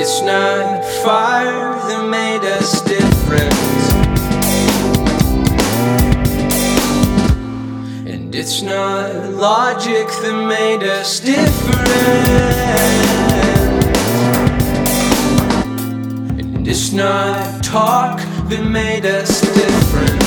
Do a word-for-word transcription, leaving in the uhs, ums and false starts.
it's not fire that made us different, and it's not logic that made us different, and it's not talk that made us different.